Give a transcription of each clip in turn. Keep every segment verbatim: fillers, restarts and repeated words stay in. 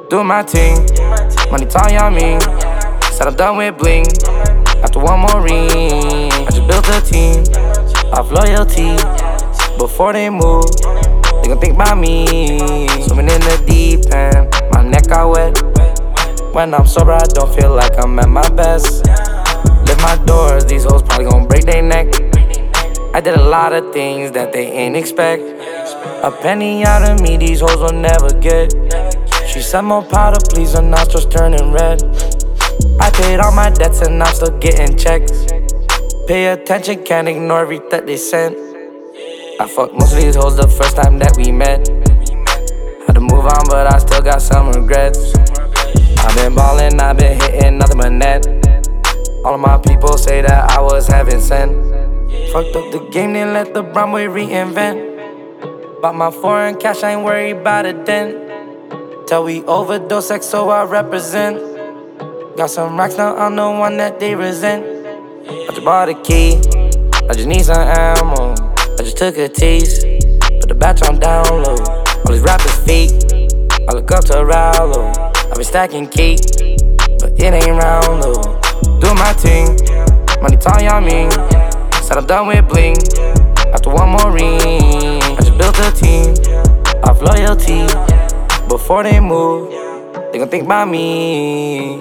Do my thing, money talking on me. Said I'm done with bling, after one more ring. I just built a team, off loyalty. Before they move, they gon' think about me. Swimming in the deep end, my neck got wet. When I'm sober, I don't feel like I'm at my best. Lift my doors, these hoes probably gon' break their neck. I did a lot of things that they ain't expect. A penny out of me, these hoes will never get. She said more powder, please, her nostrils turning red. I paid all my debts and I'm still getting checks. Pay attention, can't ignore everything they sent. I fucked most of these hoes the first time that we met. Had to move on, but I still got some regrets. I've been ballin', I've been hitting nothing but net. All of my people say that I was heaven sent. Fucked up the game, then let the Broadway reinvent. Bought my foreign cash, I ain't worried about a dent. Till we overdose sex, so I represent. Got some racks, now I'm the one that they resent. I just bought a key, I just need some ammo. I just took a tease, put the batch on download. All these rappers fake, I look up to Rallo. I been stacking cake, but it ain't round though. Do my thing, money talking on me. Said I'm done with bling, after one more ring. I just built a team, off loyalty. Before they move, they gon' think about me.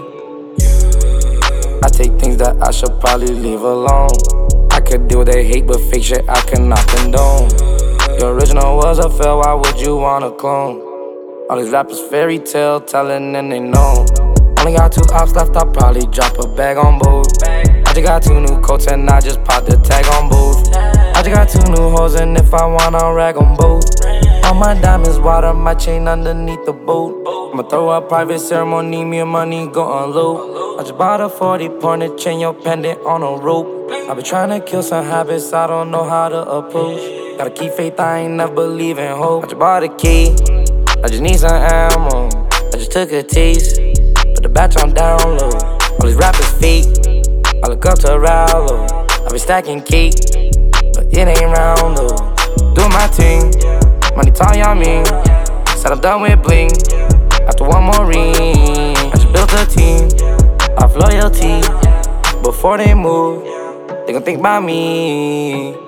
I take things that I should probably leave alone. I could deal with they hate, but fake shit I cannot condone. Your original was a fail, why would you wanna clone? All these rappers fairy tale telling and they know. Only got two ops left, I'll probably drop a bag on both. I just got two new coats and I just popped the tag on both. I just got two new hoes and if I want I'll rag on both. All my diamonds water, my chain underneath the boat. I'ma throw a private ceremony, me and money go unload. I just bought a forty pointer chain, your pendant on a rope. I been trying to kill some habits I don't know how to approach. Gotta keep faith, I ain't never believe in hope. I just bought a key, I just need some ammo. I just took a taste, put the batch on download. All these rappers fake, I look up to Rallo. I been stacking cake, but it ain't round though. Do my thing, money talking on me. Said I'm done with bling, after one more ring. I just built a team, off loyalty. Before they move, they gon' think about me.